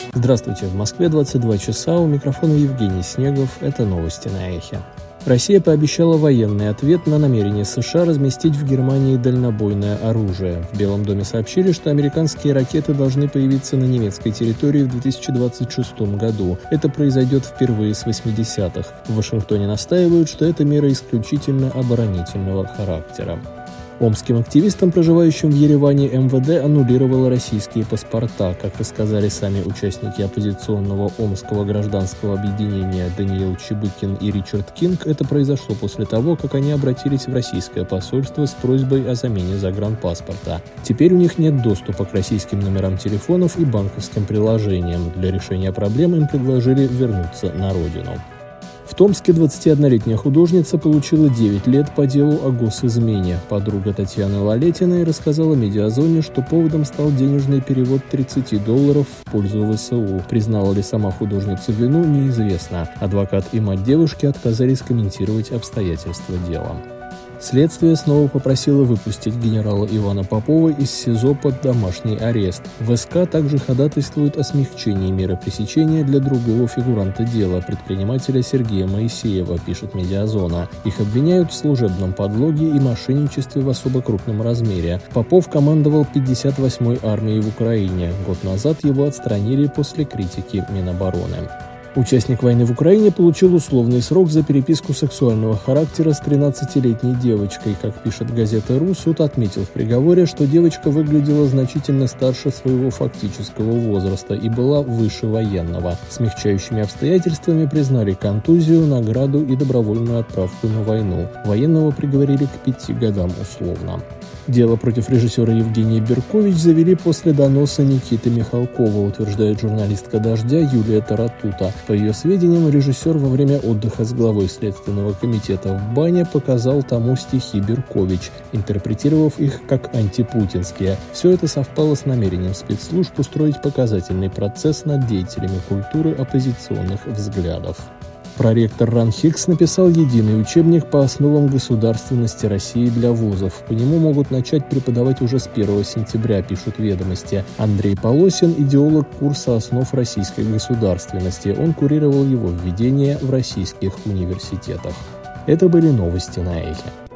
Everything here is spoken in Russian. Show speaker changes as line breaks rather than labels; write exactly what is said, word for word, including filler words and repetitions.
Здравствуйте, в Москве двадцать два часа, у микрофона Евгений Снегов, это новости на Эхе. Россия пообещала военный ответ на намерение США разместить в Германии дальнобойное оружие. В Белом доме сообщили, что американские ракеты должны появиться на немецкой территории в две тысячи двадцать шестом году. Это произойдет впервые с восьмидесятых. В Вашингтоне настаивают, что эта мера исключительно оборонительного характера. Омским активистам, проживающим в Ереване, эм вэ дэ аннулировало российские паспорта. Как рассказали сами участники оппозиционного Омского гражданского объединения Даниил Чебыкин и Ричард Кинг, это произошло после того, как они обратились в российское посольство с просьбой о замене загранпаспорта. Теперь у них нет доступа к российским номерам телефонов и банковским приложениям. Для решения проблем им предложили вернуться на родину. В Томске двадцатиоднолетняя художница получила девять лет по делу о госизмене. Подруга Татьяны Лалетиной рассказала Медиазоне, что поводом стал денежный перевод тридцати долларов в пользу вэ эс у. Признала ли сама художница вину, неизвестно. Адвокат и мать девушки отказались комментировать обстоятельства дела. Следствие снова попросило выпустить генерала Ивана Попова из СИЗО под домашний арест. вэ эс ка также ходатайствует о смягчении меры пресечения для другого фигуранта дела, предпринимателя Сергея Моисеева, пишет Медиазона. Их обвиняют в служебном подлоге и мошенничестве в особо крупном размере. Попов командовал пятьдесят восьмой армией в Украине. Год назад его отстранили после критики Минобороны. Участник войны в Украине получил условный срок за переписку сексуального характера с тринадцатилетней девочкой. Как пишет газета «Ру», суд отметил в приговоре, что девочка выглядела значительно старше своего фактического возраста и была выше военного. Смягчающими обстоятельствами признали контузию, награду и добровольную отправку на войну. Военного приговорили к пяти годам условно. Дело против режиссера Евгения Беркович завели после доноса Никиты Михалкова, утверждает журналистка «Дождя» Юлия Таратута. По ее сведениям, режиссер во время отдыха с главой Следственного комитета в бане показал тому стихи Беркович, интерпретировав их как антипутинские. Все это совпало с намерением спецслужб устроить показательный процесс над деятелями культуры оппозиционных взглядов. Проректор РАН-Хикс написал единый учебник по основам государственности России для вузов. По нему могут начать преподавать уже с первого сентября, пишут «Ведомости». Андрей Полосин – идеолог курса основ российской государственности. Он курировал его введение в российских университетах. Это были новости на Эхе.